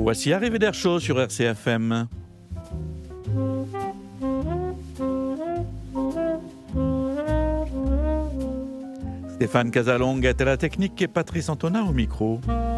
Voici Arrivé d'Air Chaud sur RCFM. Stéphane Casalonga est à la technique et Patrice Antonin au micro.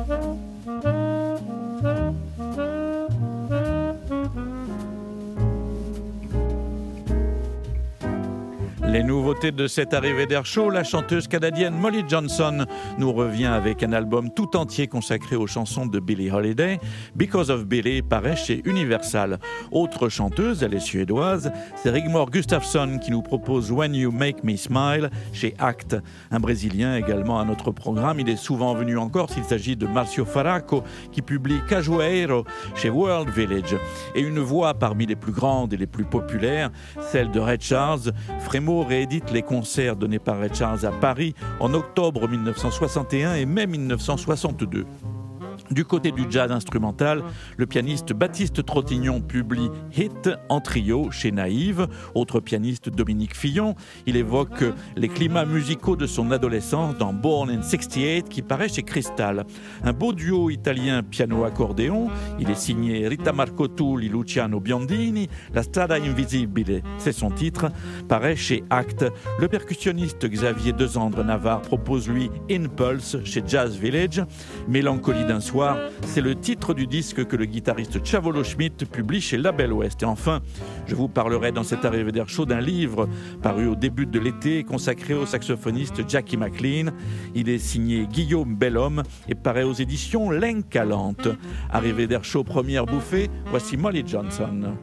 Les nouveautés de cette arrivée d'Air Chaud, la chanteuse canadienne Molly Johnson nous revient avec un album tout entier consacré aux chansons de Billie Holiday. Because of Billie paraît chez Universal. Autre chanteuse, elle est suédoise, c'est Rigmor Gustafsson qui nous propose When You Make Me Smile chez Act. Un Brésilien également à notre programme, il est souvent venu en Corse, il s'agit de Marcio Faraco qui publie Cajueiro chez World Village. Et une voix parmi les plus grandes et les plus populaires, celle de Ray Charles. Frémo réédite les concerts donnés par Ray Charles à Paris en octobre 1961 et mai 1962. Du côté du jazz instrumental, le pianiste Baptiste Trottignon publie Hit en trio chez Naïve. Autre pianiste, Dominique Fillon, il évoque les climats musicaux de son adolescence dans Born in 68 qui paraît chez Cristal. Un beau duo italien piano-accordéon, il est signé Rita Marcottuli, Luciano Biondini, La Strada Invisibile, c'est son titre, paraît chez Act. Le percussionniste Xavier Desandres Navarre propose lui Impulse chez Jazz Village. Mélancolie d'un soir, c'est le titre du disque que le guitariste Chavolo Schmidt publie chez Label Ouest. Et enfin, je vous parlerai dans cette arrivée d'Air Chaud d'un livre paru au début de l'été consacré au saxophoniste Jackie McLean. Il est signé Guillaume Bellhomme et paraît aux éditions L'Incalante. Arrivée d'Air Chaud, première bouffée, voici Molly Johnson.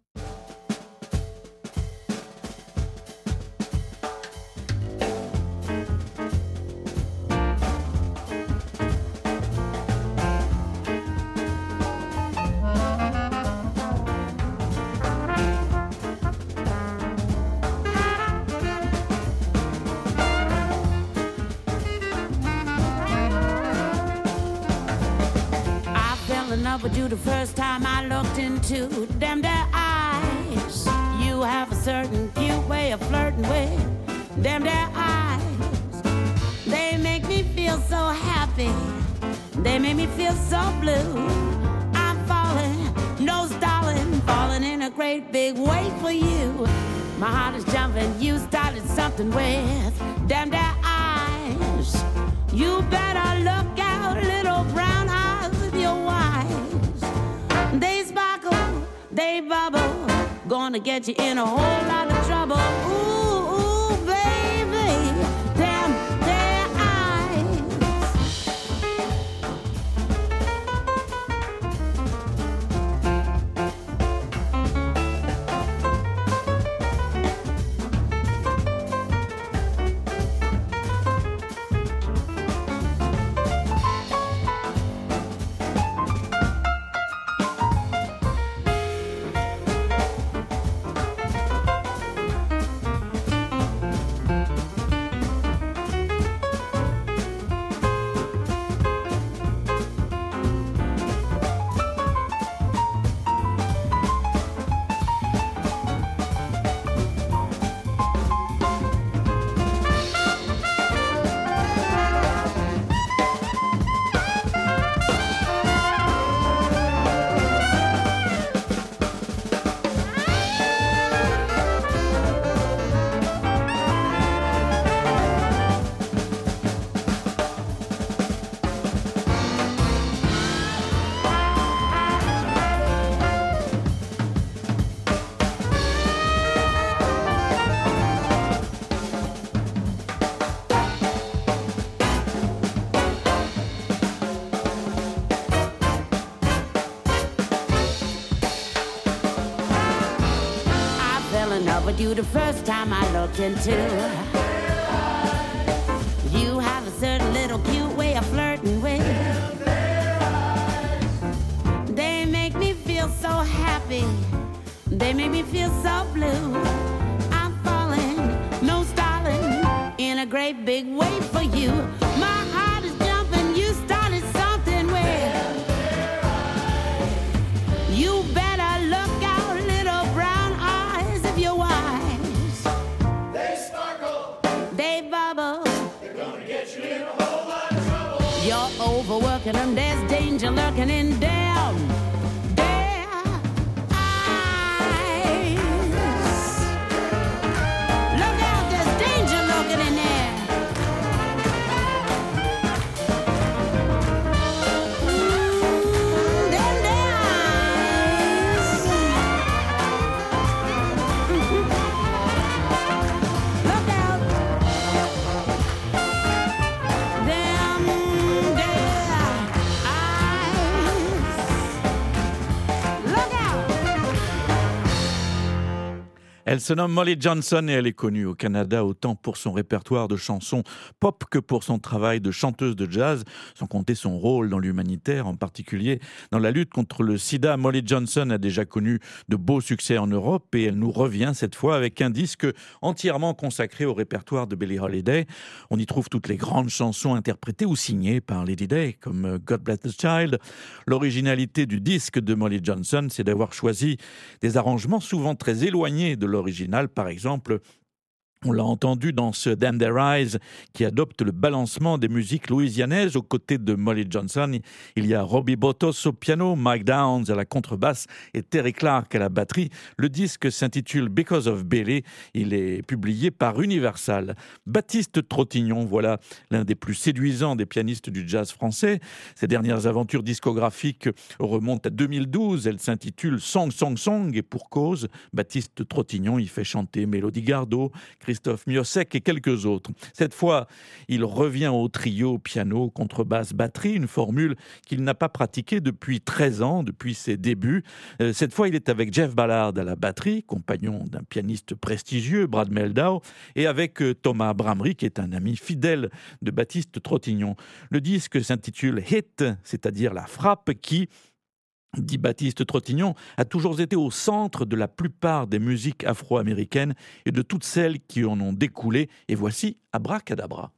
With you the first time I looked into them their eyes. You have a certain cute way of flirting with them their eyes. They make me feel so happy. They make me feel so blue. I'm falling, nose darling, falling in a great big way for you. My heart is jumping, you started something with them their eyes. You better look out, little brown eyes with your eyes. They sparkle, they bubble, gonna get you in a whole lot of trouble. Ooh, ooh, baby, damn their eyes. With you the first time I looked into. You have a certain little cute way of flirting with. They make me feel so happy. They make me feel so blue. I'm falling, no stalling, in a great big way for you. My heart is jumping, you started something with. You better look out, little brown eyes if you're wise. They sparkle, they bubble, they're gonna get you in a whole lot of trouble. You're overworking them, there's danger lurking in them. Look out, there's danger lurking in there. Elle se nomme Molly Johnson et elle est connue au Canada autant pour son répertoire de chansons pop que pour son travail de chanteuse de jazz, sans compter son rôle dans l'humanitaire, en particulier dans la lutte contre le sida. Molly Johnson a déjà connu de beaux succès en Europe et elle nous revient cette fois avec un disque entièrement consacré au répertoire de Billie Holiday. On y trouve toutes les grandes chansons interprétées ou signées par Lady Day, comme God Bless the Child. L'originalité du disque de Molly Johnson, c'est d'avoir choisi des arrangements souvent très éloignés de l'original. Par exemple, on l'a entendu dans ce Damn Their Eyes qui adopte le balancement des musiques louisianaises. Aux côtés de Molly Johnson, il y a Robbie Botos au piano, Mike Downs à la contrebasse et Terry Clark à la batterie. Le disque s'intitule Because of Billie. Il est publié par Universal. Baptiste Trottignon, voilà l'un des plus séduisants des pianistes du jazz français. Ses dernières aventures discographiques remontent à 2012. Elle s'intitule Song, Song, Song et pour cause, Baptiste Trottignon y fait chanter Mélodie Gardot, Christophe Miossec et quelques autres. Cette fois, il revient au trio piano, contrebasse, batterie, une formule qu'il n'a pas pratiquée depuis 13 ans, depuis ses débuts. Cette fois, il est avec Jeff Ballard à la batterie, compagnon d'un pianiste prestigieux, Brad Meldau, et avec Thomas Bramry, qui est un ami fidèle de Baptiste Trottignon. Le disque s'intitule Hit, c'est-à-dire la frappe qui, dit Baptiste Trottignon, a toujours été au centre de la plupart des musiques afro-américaines et de toutes celles qui en ont découlé. Et voici Abracadabra.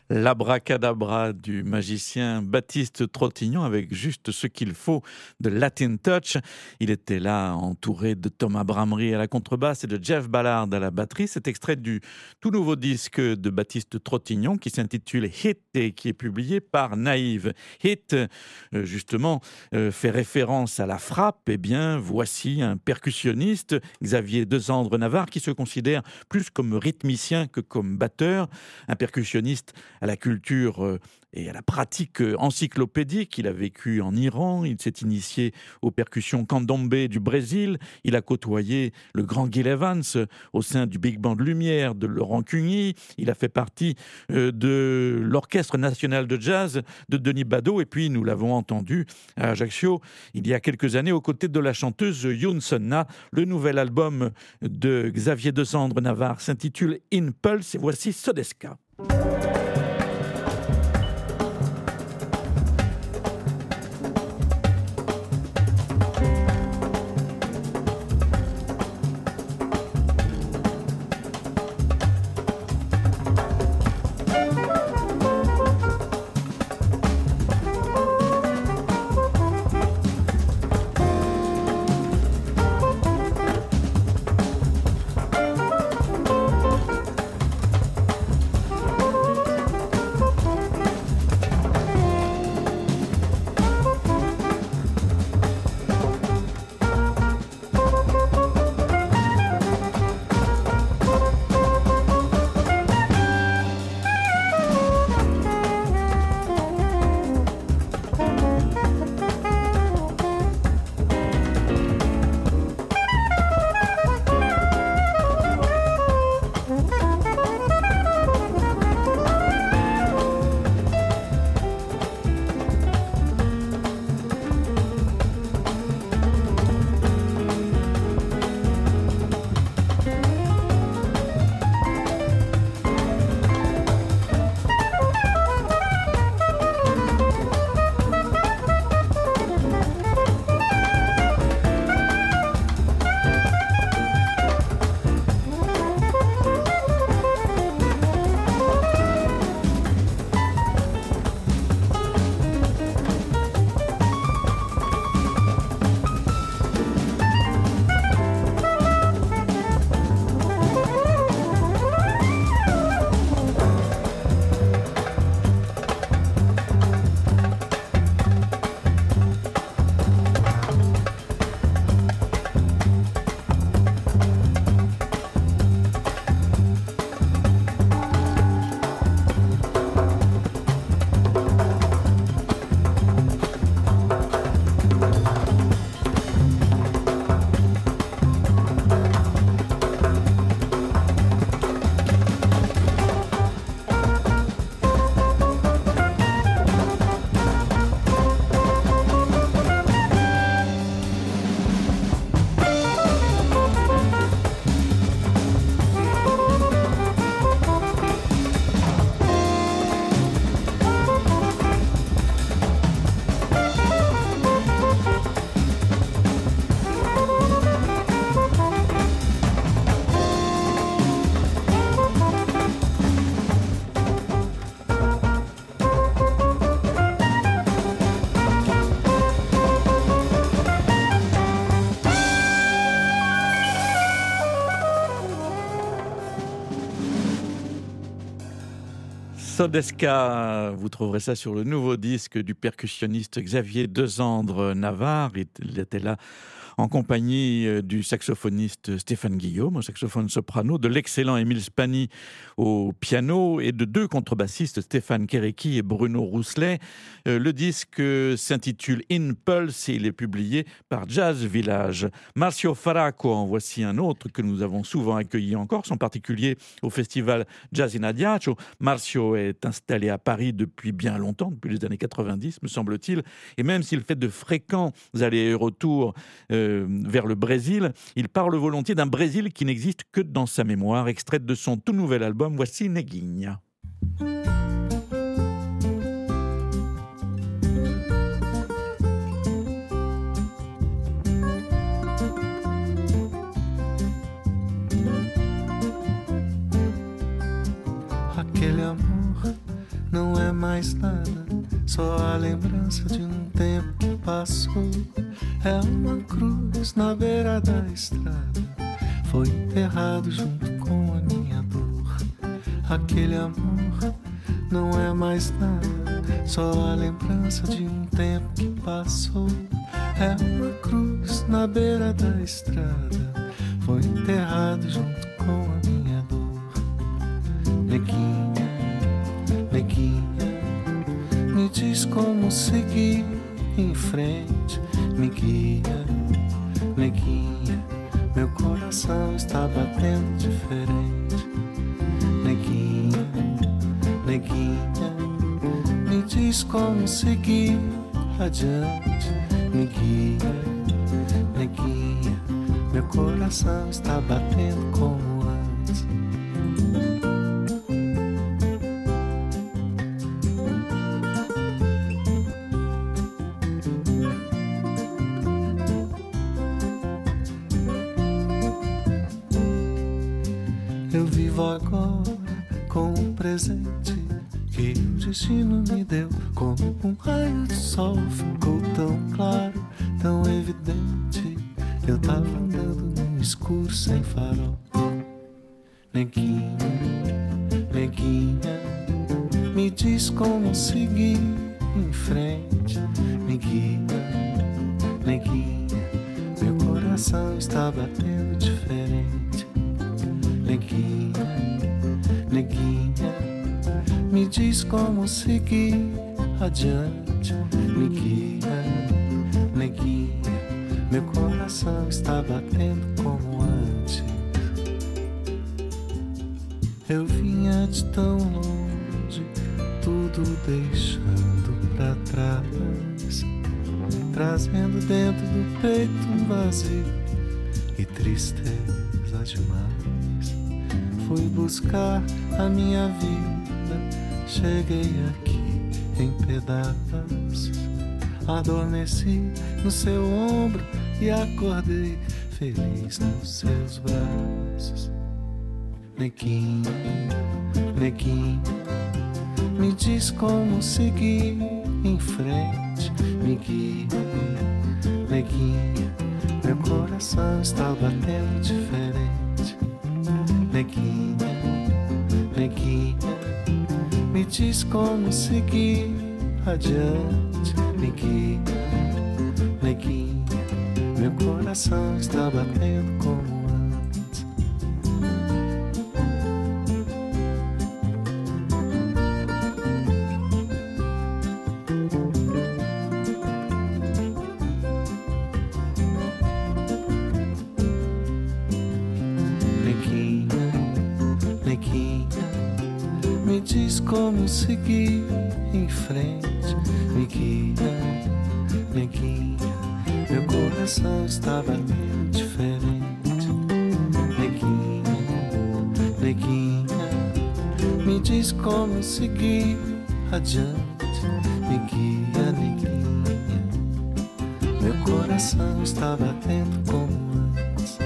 L'abracadabra du magicien Baptiste Trottignon avec juste ce qu'il faut de Latin Touch. Il était là entouré de Thomas Bramery à la contrebasse et de Jeff Ballard à la batterie. C'est extrait du tout nouveau disque de Baptiste Trottignon qui s'intitule Hit et qui est publié par Naïve. Hit, justement, fait référence à la frappe. Eh bien, voici un percussionniste, Xavier Desandres-Navarre, qui se considère plus comme rythmicien que comme batteur. Un percussionniste à la culture et à la pratique encyclopédique. Il a vécu en Iran, il s'est initié aux percussions candombe du Brésil, il a côtoyé le grand Gil Evans au sein du Big Band Lumière de Laurent Cuny, il a fait partie de l'Orchestre national de jazz de Denis Badeau, et puis nous l'avons entendu à Ajaccio il y a quelques années aux côtés de la chanteuse Youn Sonna. Le nouvel album de Xavier Desandres-Navarre s'intitule Impulse et voici Sodeska. Sodeska, vous trouverez ça sur le nouveau disque du percussionniste Xavier Desandres-Navarre. Il était là en compagnie du saxophoniste Stéphane Guillaume au saxophone soprano, de l'excellent Émile Spani au piano et de deux contrebassistes, Stéphane Kéréki et Bruno Rousselet. Le disque s'intitule Impulse et il est publié par Jazz Village. Marcio Faraco, en voici un autre que nous avons souvent accueilli en Corse, en particulier au festival Jazz in Adagio. Marcio est installé à Paris depuis bien longtemps, depuis les années 90, me semble-t-il, et même s'il fait de fréquents allers et retours vers le Brésil, il parle volontiers d'un Brésil qui n'existe que dans sa mémoire. Extrait de son tout nouvel album, voici Neguinha. Aquele amor não é mais nada, só a lembrança de um tempo que passou. É uma cruz na beira da estrada, foi enterrado junto com a minha dor. Aquele amor não é mais nada, só a lembrança de um tempo que passou. É uma cruz na beira da estrada, foi enterrado junto com a minha dor. Neguinha, neguinha, me diz como seguir em frente. Me guia, neguinha, meu coração está batendo diferente. Neguinha, neguinha, me diz como seguir adiante. Me guia, neguinha, meu coração está batendo como antes. Eu vivo agora com um presente que o destino me deu. Como um raio de sol ficou tão claro, tão evidente. Eu tava andando no escuro sem farol. Neguinha, neguinha, me diz como seguir em frente. Me guia, neguinha, meu coração está batendo diferente. Neguinha, neguinha, me diz como seguir adiante. Me guia, neguinha, meu coração está batendo como antes. Eu vinha de tão longe, tudo deixando pra trás, trazendo dentro do peito um vazio e tristeza demais. Fui buscar a minha vida, cheguei aqui em pedaços. Adormeci no seu ombro e acordei feliz nos seus braços. Neguinha, neguinha, me diz como seguir em frente. Me guia, neguinha, meu coração está batendo diferente. Neguinha, neguinha, me diz como seguir adiante. Me guia, neguinha, meu coração está batendo como antes. Neguinha, neguinha, me diz como seguir em frente. Me guia, neguinha, meu coração está batendo diferente. Neguinha, neguinha, me diz como seguir adiante. Me guia, neguinha, meu coração está batendo como antes.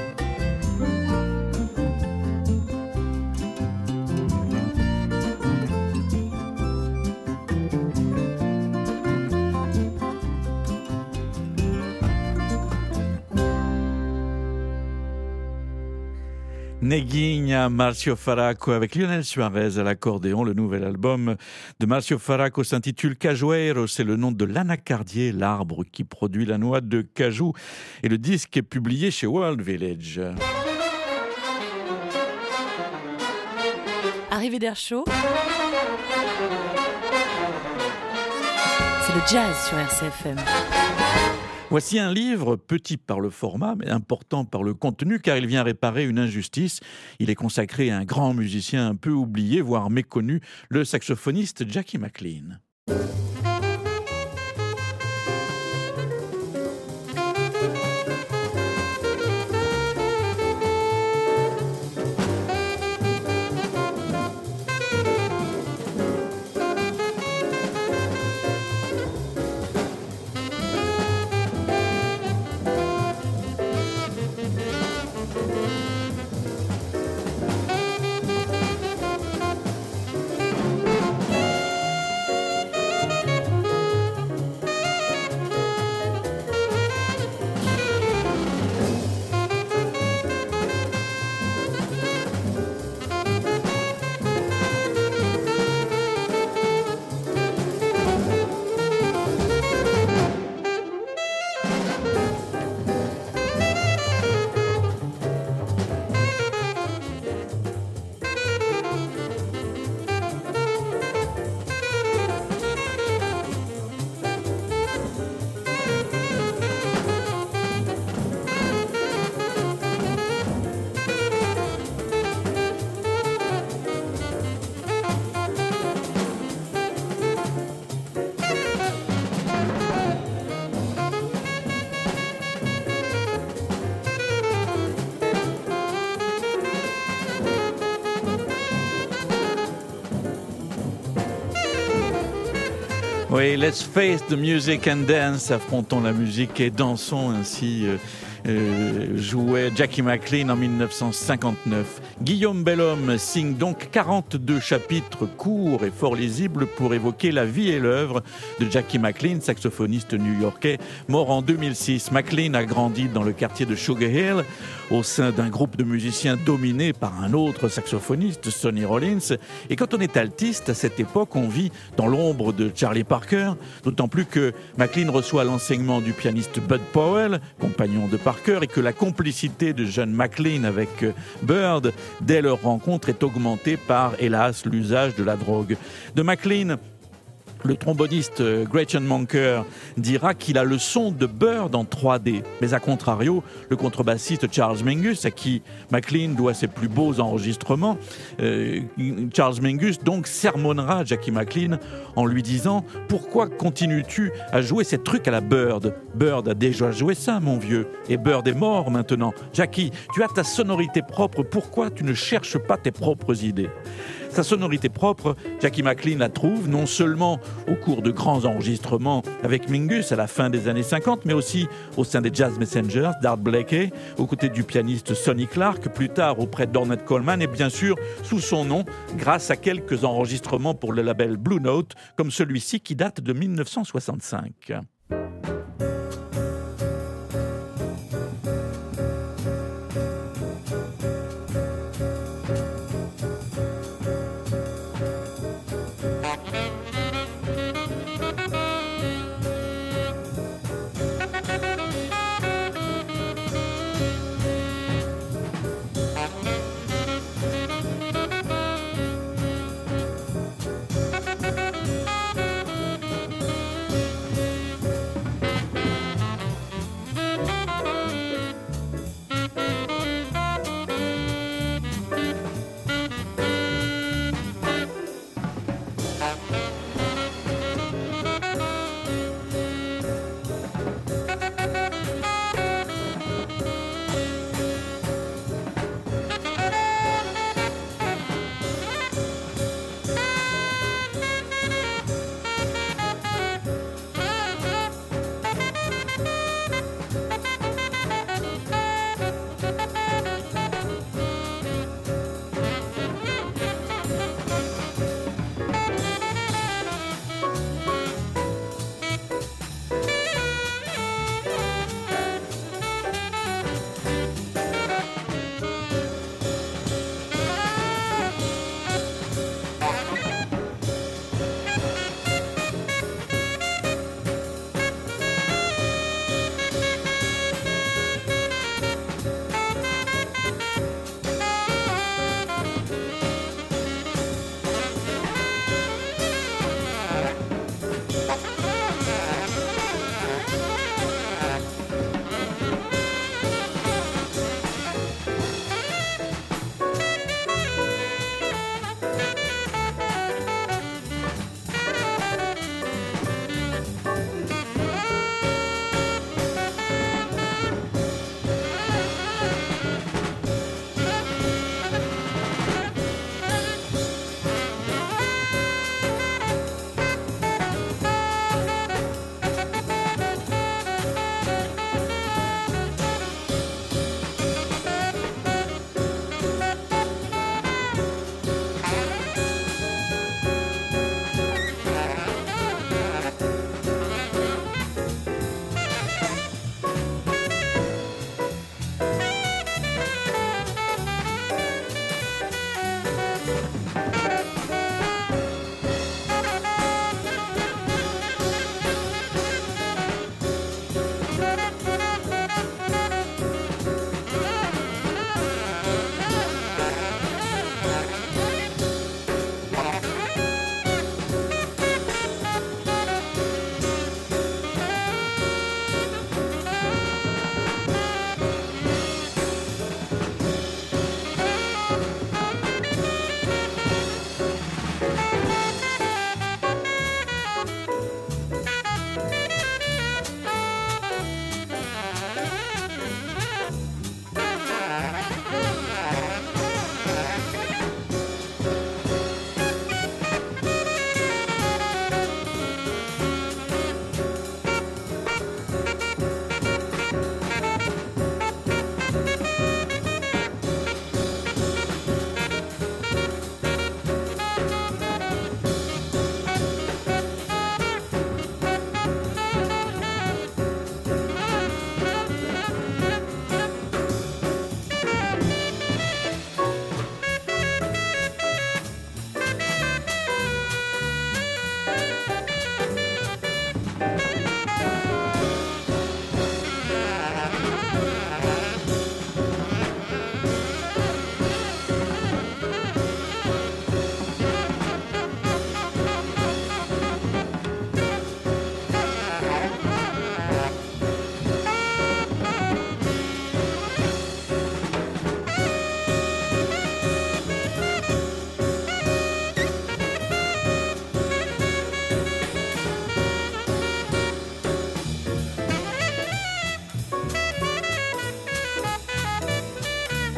Neguinha, Marcio Faraco avec Lionel Suarez à l'accordéon. Le nouvel album de Marcio Faraco s'intitule Cajueiro. C'est le nom de l'anacardier, l'arbre qui produit la noix de cajou. Et le disque est publié chez World Village. Arrivée d'Air Chaud, c'est le jazz sur RCFM. Voici un livre, petit par le format, mais important par le contenu, car il vient réparer une injustice. Il est consacré à un grand musicien un peu oublié, voire méconnu, le saxophoniste Jackie McLean. Oui, let's face the music and dance, affrontons la musique et dansons ainsi. Jouait Jackie McLean en 1959. Guillaume Bellhomme signe donc 42 chapitres courts et fort lisibles pour évoquer la vie et l'œuvre de Jackie McLean, saxophoniste new-yorkais, mort en 2006. McLean a grandi dans le quartier de Sugar Hill, au sein d'un groupe de musiciens dominé par un autre saxophoniste, Sonny Rollins. Et quand on est altiste, à cette époque, on vit dans l'ombre de Charlie Parker, d'autant plus que McLean reçoit l'enseignement du pianiste Bud Powell, compagnon de Parker, et que la complicité de jeune McLean avec Bird, dès leur rencontre, est augmentée par, hélas, l'usage de la drogue. De McLean, le tromboniste Gretchen Manker dira qu'il a le son de Bird en 3D. Mais à contrario, le contrebassiste Charles Mingus, à qui McLean doit ses plus beaux enregistrements, Charles Mingus donc sermonnera Jackie McLean en lui disant « Pourquoi continues-tu à jouer ces trucs à la Bird ? Bird a déjà joué ça, mon vieux. Et Bird est mort maintenant. Jackie, tu as ta sonorité propre. Pourquoi tu ne cherches pas tes propres idées ?» Sa sonorité propre, Jackie McLean la trouve non seulement au cours de grands enregistrements avec Mingus à la fin des années 50, mais aussi au sein des Jazz Messengers d'Art Blakey, aux côtés du pianiste Sonny Clark, plus tard auprès d'Ornette Coleman, et bien sûr sous son nom, grâce à quelques enregistrements pour le label Blue Note, comme celui-ci qui date de 1965.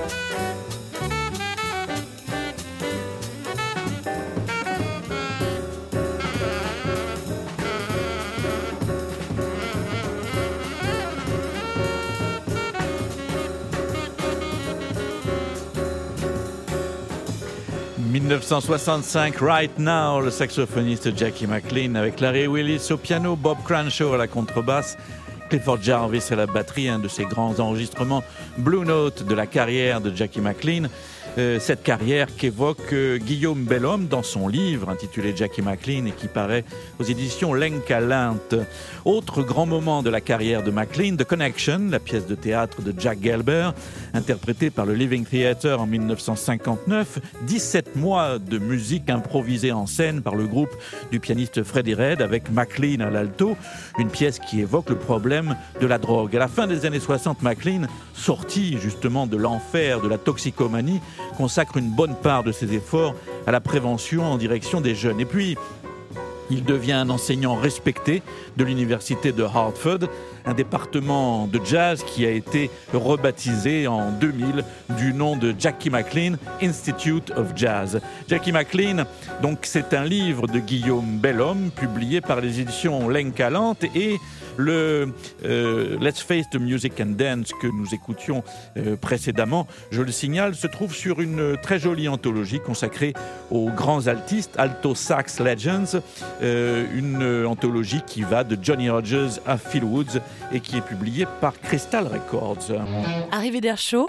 « 1965, Right Now », le saxophoniste Jackie McLean avec Larry Willis au piano, Bob Cranshaw à la contrebasse, Clifford Jarvis à la batterie, un de ses grands enregistrements Blue Note de la carrière de Jackie McLean. Cette carrière qu'évoque Guillaume Bellhomme dans son livre intitulé Jackie McLean et qui paraît aux éditions Lenka Lint. Autre grand moment de la carrière de McLean, The Connection, la pièce de théâtre de Jack Gelber, interprétée par le Living Theatre en 1959. 17 mois de musique improvisée en scène par le groupe du pianiste Freddie Redd avec McLean à l'alto, une pièce qui évoque le problème de la drogue. À la fin des années 60, McLean, sorti justement de l'enfer de la toxicomanie, consacre une bonne part de ses efforts à la prévention en direction des jeunes. Et puis, il devient un enseignant respecté de l'université de Hartford, un département de jazz qui a été rebaptisé en 2000 du nom de Jackie McLean Institute of Jazz. Jackie McLean, donc, c'est un livre de Guillaume Bellhomme publié par les éditions Lenka Lint et le Let's Face the Music and Dance que nous écoutions précédemment, je le signale, se trouve sur une très jolie anthologie consacrée aux grands altistes, Alto Sax Legends, une anthologie qui va de Johnny Rogers à Phil Woods et qui est publiée par Crystal Records. Arrivée d'Air Chaud,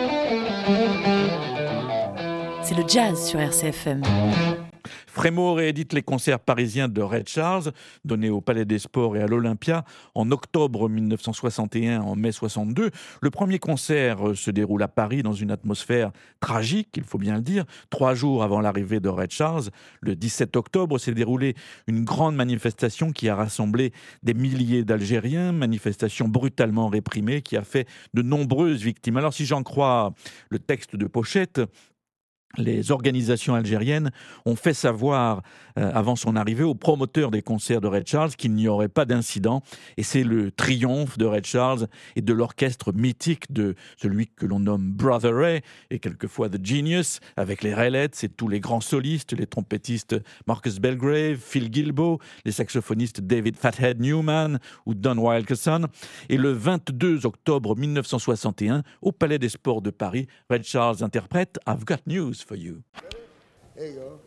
c'est le jazz sur RCFM. Frémaux réédite les concerts parisiens de Ray Charles, donnés au Palais des Sports et à l'Olympia en octobre 1961, en mai 62. Le premier concert se déroule à Paris dans une atmosphère tragique, il faut bien le dire. 3 jours avant l'arrivée de Ray Charles, le 17 octobre, s'est déroulée une grande manifestation qui a rassemblé des milliers d'Algériens, manifestation brutalement réprimée qui a fait de nombreuses victimes. Alors si j'en crois le texte de pochette, les organisations algériennes ont fait savoir avant son arrivée aux promoteurs des concerts de Ray Charles qu'il n'y aurait pas d'incident. Et c'est le triomphe de Ray Charles et de l'orchestre mythique de celui que l'on nomme Brother Ray et quelquefois The Genius, avec les Raelettes et tous les grands solistes, les trompettistes Marcus Belgrave, Phil Gilbo, les saxophonistes David Fathead Newman ou Don Wilkerson. Et le 22 octobre 1961, au Palais des Sports de Paris, Ray Charles interprète I've Got News for you. There you go.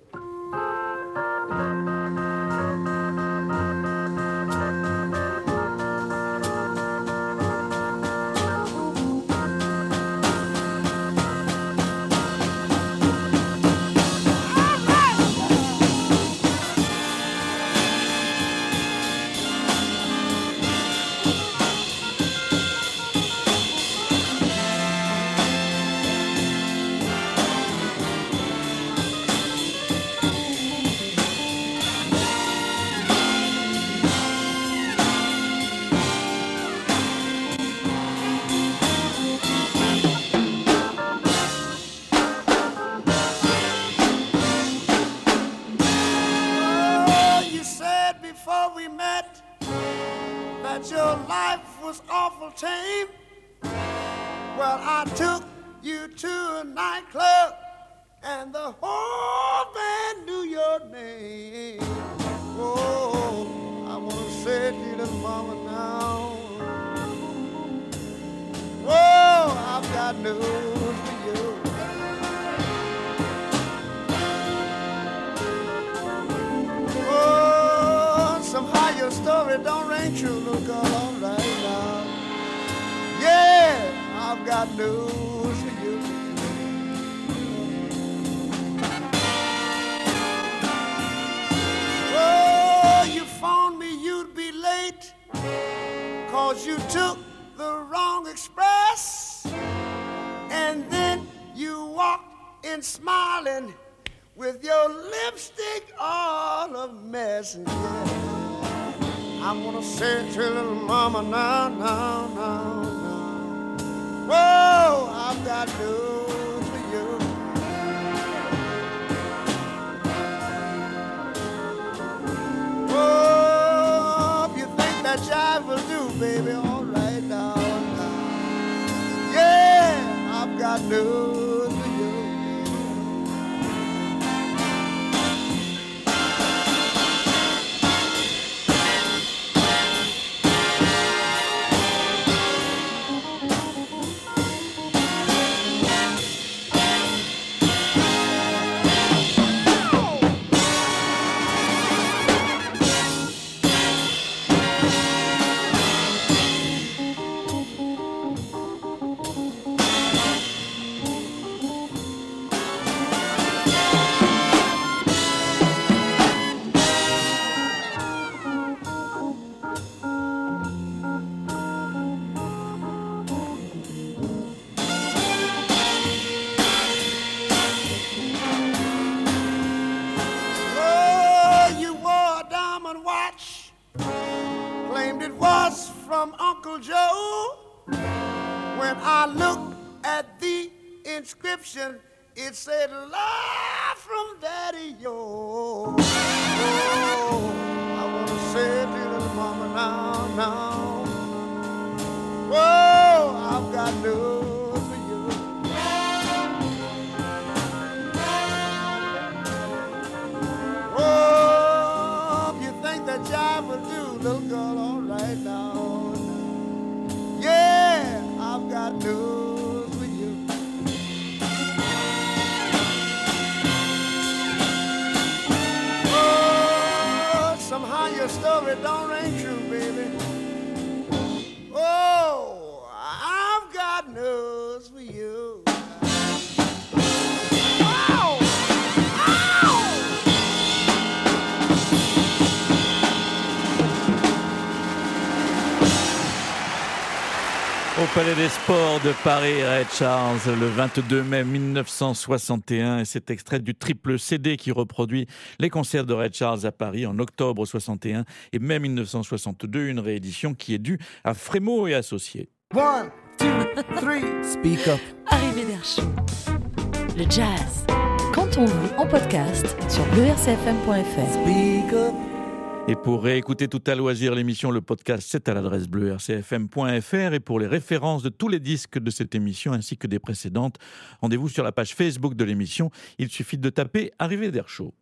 Your life was awful tame. Well, I took you to a nightclub and the whole band knew your name. Oh, I want to say to you, little mama, now. Oh, I've got news for you. Oh, somehow your story don't ring true, little girl, all right now. Yeah, I've got news for you. Oh, you phoned me you'd be late 'cause you took the wrong express. And then you walked in smiling with your lipstick all a mess. And yeah, I'm gonna say it to little mama now, now, now, now. Whoa, I've got news for you. Oh, if you think that jive will do, baby, all right now, now. Yeah, I've got news for you. Claimed it was from Uncle Joe. When I looked at the inscription, it said, "Love from Daddy Yo." Oh, I wanna say to the mama now. Oh, I've got news for you. Oh, if you think that job will do, little girl, all right now. Yeah, I've got news for you. Oh, somehow your story don't ring true, baby. Oh, I've got news for you. Au Palais des Sports de Paris, Ray Charles, le 22 mai 1961, et cet extrait du triple CD qui reproduit les concerts de Ray Charles à Paris en octobre 61 et mai 1962, une réédition qui est due à Frémaux et Associés. 1, 2, 3, speak up. Arrivée d'Air Chaud. Le jazz. Quand on veut en podcast sur bleurcfm.fr. Speak up. Et pour réécouter tout à loisir l'émission, le podcast, c'est à l'adresse bleurcfm.fr. Et pour les références de tous les disques de cette émission ainsi que des précédentes, rendez-vous sur la page Facebook de l'émission. Il suffit de taper Arrivée d'Air Chaud.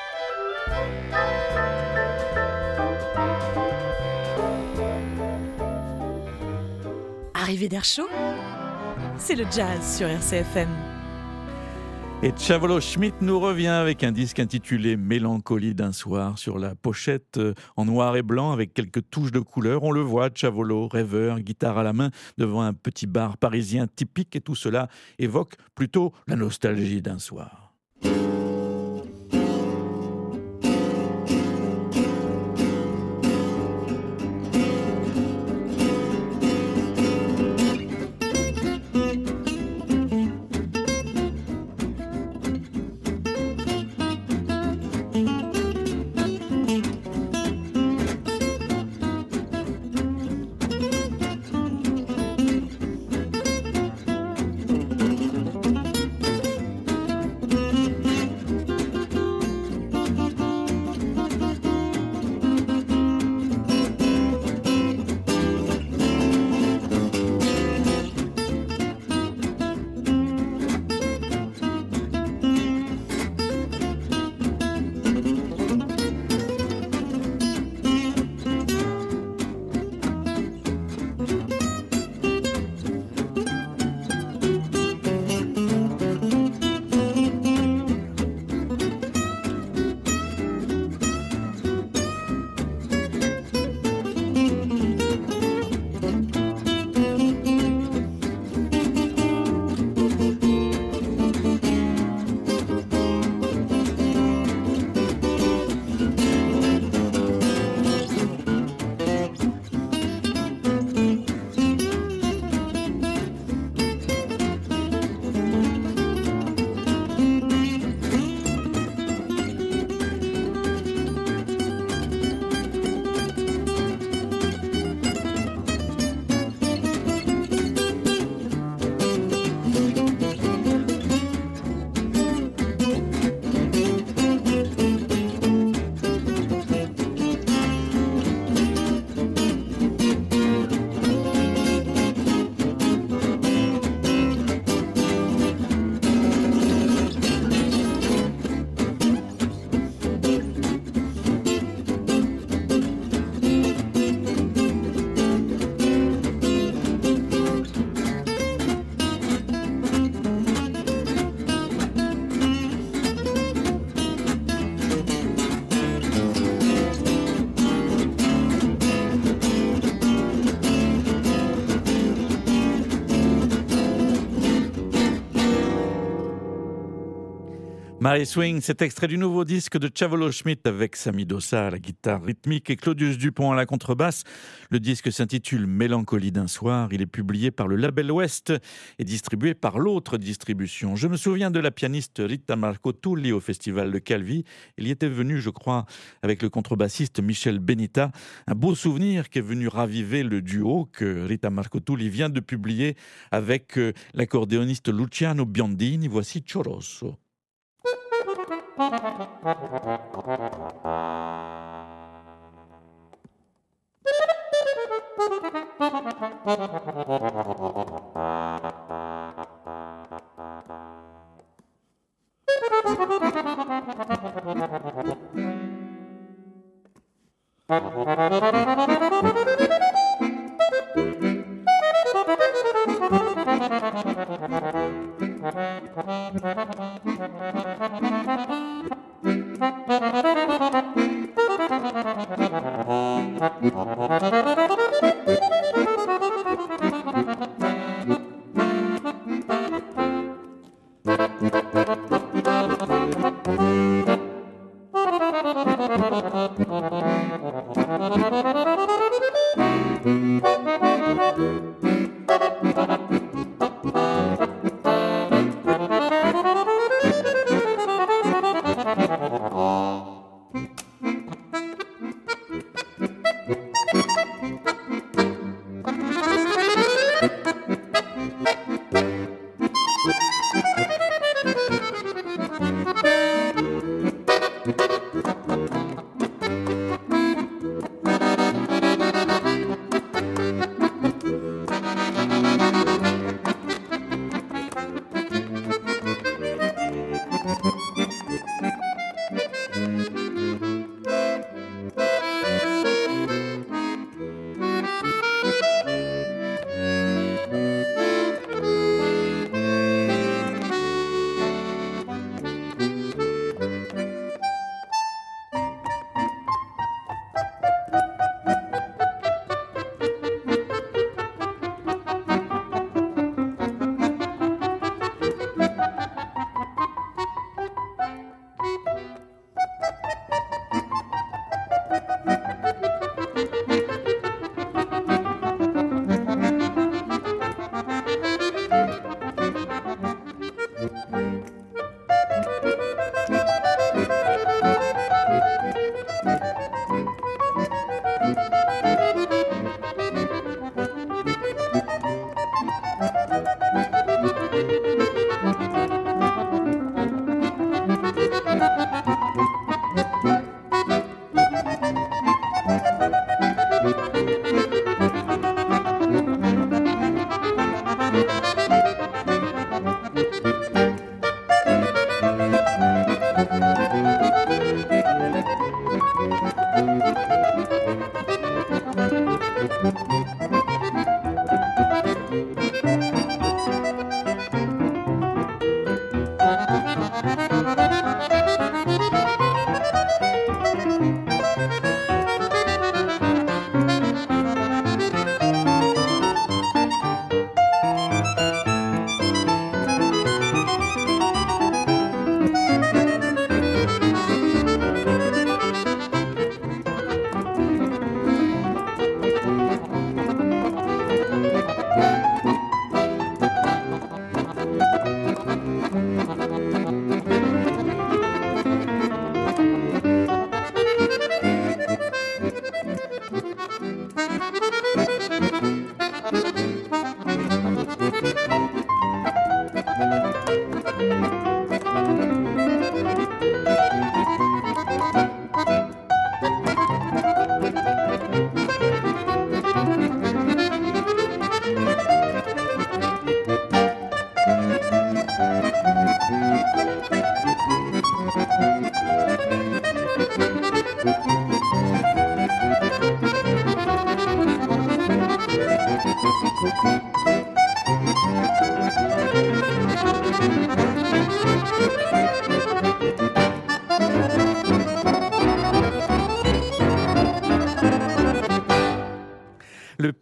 Arrivée d'Air Chaud, c'est le jazz sur RCFM. Et Chavolo Schmidt nous revient avec un disque intitulé Mélancolie d'un soir. Sur la pochette en noir et blanc avec quelques touches de couleur, on le voit, Chavolo, rêveur, guitare à la main, devant un petit bar parisien typique, et tout cela évoque plutôt la nostalgie d'un soir. My Swing, c'est extrait du nouveau disque de Chavolo Schmidt avec Sami Dossa à la guitare rythmique et Claudius Dupont à la contrebasse. Le disque s'intitule Mélancolie d'un soir. Il est publié par le label Ouest et distribué par l'autre distribution. Je me souviens de la pianiste Rita Marcotulli au festival de Calvi. Il y était venu, je crois, avec le contrebassiste Michel Benita. Un beau souvenir qui est venu raviver le duo que Rita Marcotulli vient de publier avec l'accordéoniste Luciano Biondini. Voici Choroso.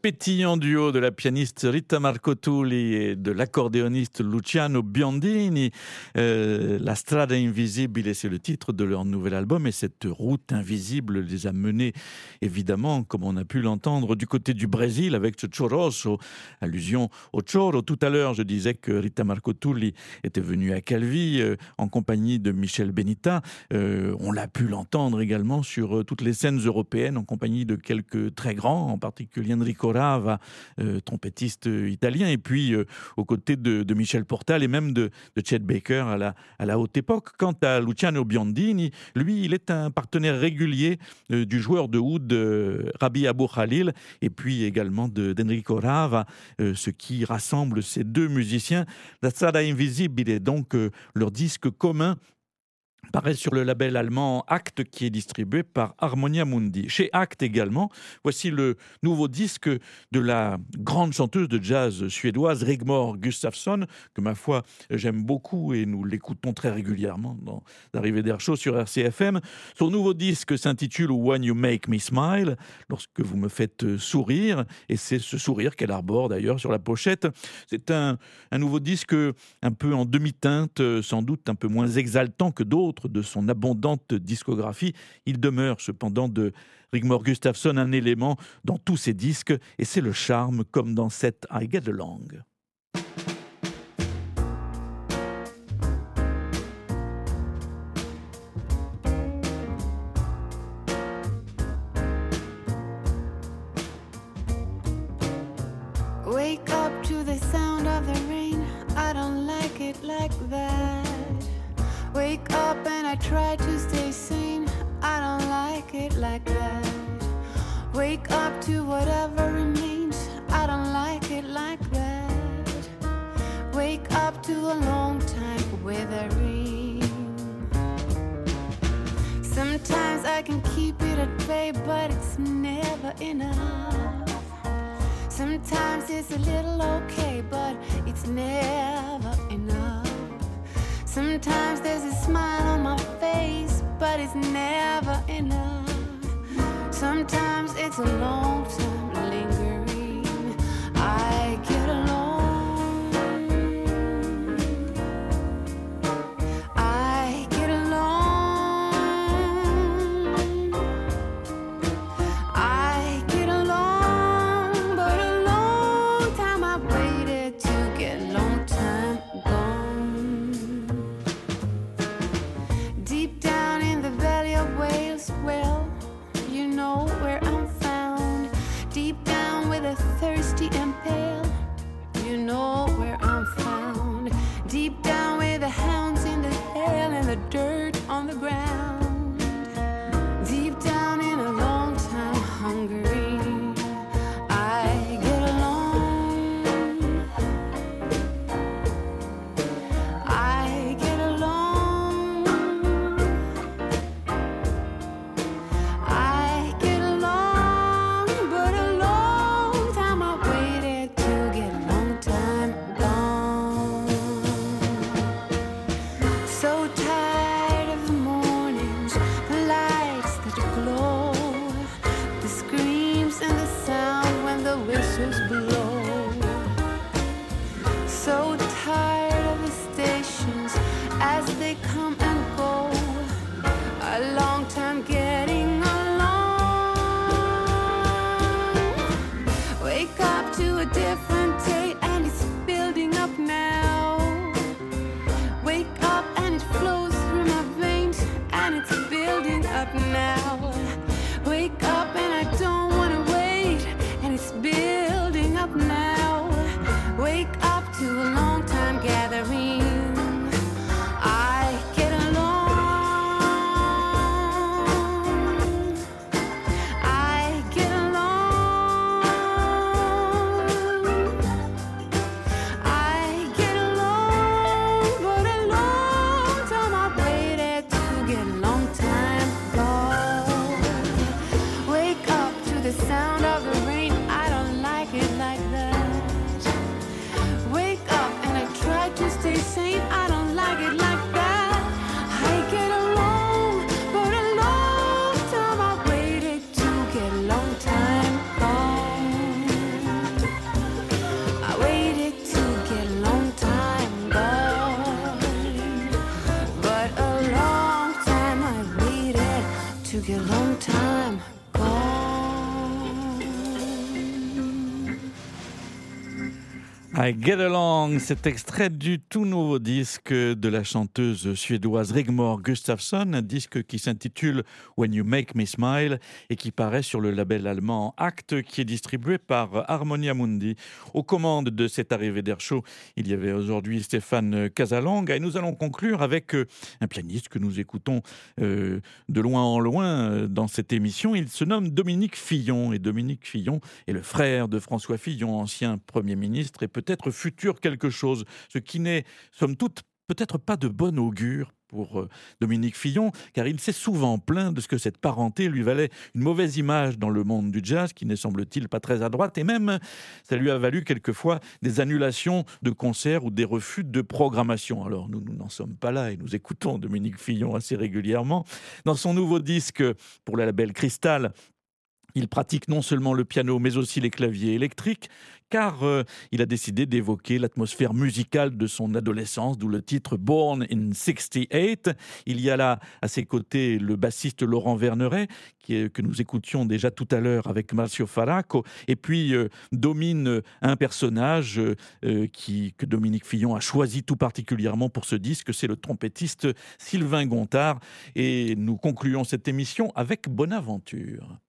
pétillant duo de la pianiste Rita Marcotulli et de l'accordéoniste Luciano Biondini, La Strada Invisibile, c'est le titre de leur nouvel album, et cette route invisible les a menés, évidemment, comme on a pu l'entendre, du côté du Brésil avec ce Choroso, allusion au Choro. Tout à l'heure, je disais que Rita Marcotulli était venue à Calvi en compagnie de Michel Benita. On l'a pu l'entendre également sur toutes les scènes européennes en compagnie de quelques très grands, en particulier Enrico Rava, trompettiste italien, et puis aux côtés de Michel Portal et même de Chet Baker à la haute époque. Quant à Luciano Biondini, lui, il est un partenaire régulier du joueur de oud Rabi Abou Khalil, et puis également d'Enrico Rava, ce qui rassemble ces deux musiciens. La Strada Invisibile est donc leur disque commun, paraît sur le label allemand Act, qui est distribué par Harmonia Mundi. Chez Act également, voici le nouveau disque de la grande chanteuse de jazz suédoise Rigmor Gustafsson, que ma foi j'aime beaucoup et nous l'écoutons très régulièrement dans l'arrivée d'Air Chaud sur RCFM. Son nouveau disque s'intitule When You Make Me Smile, lorsque vous me faites sourire, et c'est ce sourire qu'elle arbore d'ailleurs sur la pochette. C'est un nouveau disque un peu en demi-teinte, sans doute un peu moins exaltant que d'autres de son abondante discographie. Il demeure cependant de Rigmor Gustafsson un élément dans tous ses disques, et c'est le charme, comme dans cette I Get Along. Wake up to the sound of the rain. I don't like it like that. Wake up and I try to stay sane. I don't like it like that. Wake up to whatever remains. I don't like it like that. Wake up to a long time withering. Sometimes I can keep it at bay, but it's never enough. Sometimes it's a little okay, but it's never enough. Sometimes there's a smile on my face, but it's never enough. Sometimes it's a long time lingering. I get along. I get along. I get along, but a long time I waited to get long time gone. Deep down in the belly of whales, well, you know where I'm found. Deep down with a thirsty and pale, you know where I'm found. Deep down with the hounds in the hail and the dirt on the ground. Deep down in a long time hungering, I get along. I get along. I get along, but a long time I waited to get a long time gone. So tired of the mornings, the lights that glow, the screams and the sound when the whistles blow. So tired of the stations as they come and go. A long time getting along. Wake up to a different day and it's building up now. Wake up and it flows through my veins and it's building up now. Wake up and I don't want to wait and it's building up now. Wake up to a long time gathering. I get along. took you a long time gone. I Get Along, cet extrait du tout nouveau disque de la chanteuse suédoise Rigmor Gustafsson, un disque qui s'intitule When You Make Me Smile et qui paraît sur le label allemand Act, qui est distribué par Harmonia Mundi. Aux commandes de cette arrivée d'Air Chaud, il y avait aujourd'hui Stéphane Casalanga et nous allons conclure avec un pianiste que nous écoutons de loin en loin dans cette émission. Il se nomme Dominique Fillon et Dominique Fillon est le frère de François Fillon, ancien Premier ministre et peut-être futur quelque chose, ce qui n'est, somme toute, peut-être pas de bon augure pour Dominique Fillon, car il s'est souvent plaint de ce que cette parenté lui valait une mauvaise image dans le monde du jazz, qui n'est, semble-t-il, pas très à droite, et même, ça lui a valu quelquefois des annulations de concerts ou des refus de programmation. Alors, nous n'en sommes pas là, et nous écoutons Dominique Fillon assez régulièrement. Dans son nouveau disque pour le label Cristal, il pratique non seulement le piano, mais aussi les claviers électriques, car il a décidé d'évoquer l'atmosphère musicale de son adolescence, d'où le titre Born in 68. Il y a là, à ses côtés, le bassiste Laurent Verneret, que nous écoutions déjà tout à l'heure avec Marcio Faraco, et puis domine un personnage que Dominique Fillon a choisi tout particulièrement pour ce disque, c'est le trompettiste Sylvain Gontard, et nous concluons cette émission avec Bonaventure.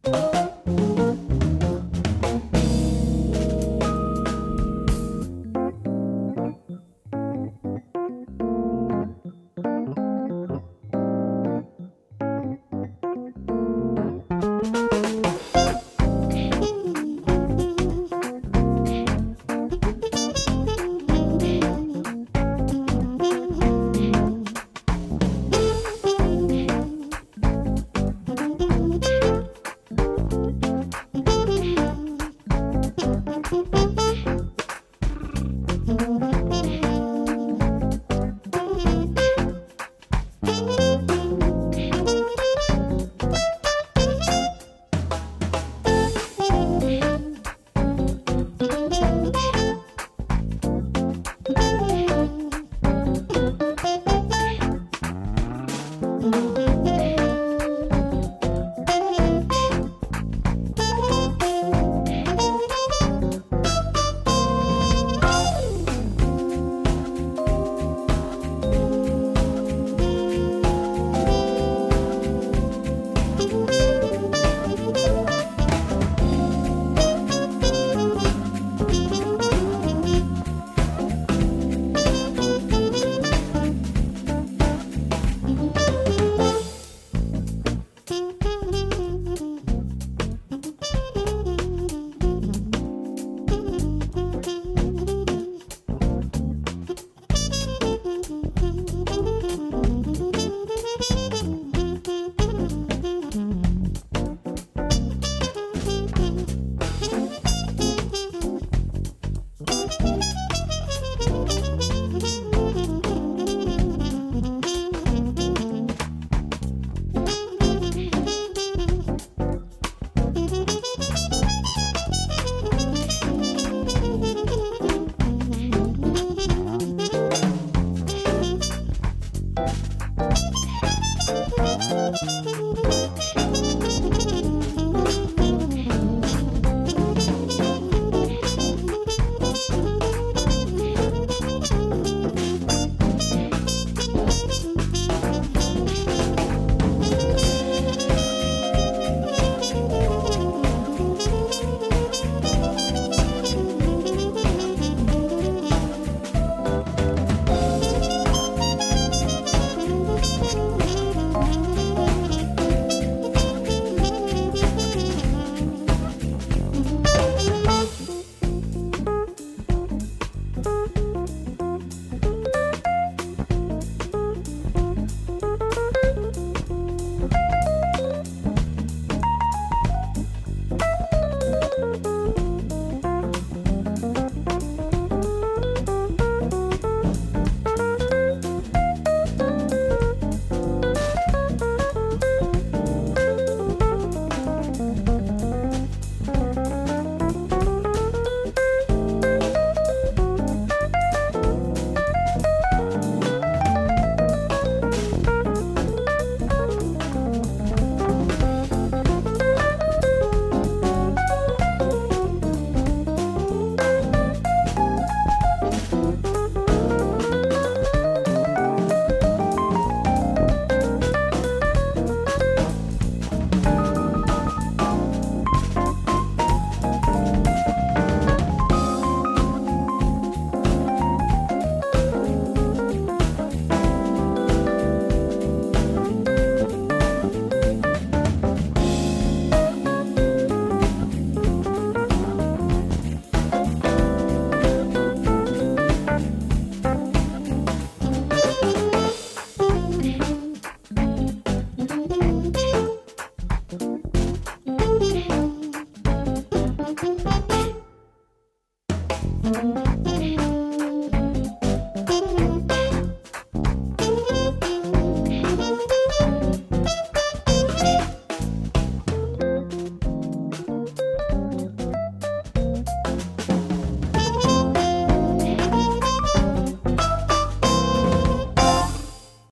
Thank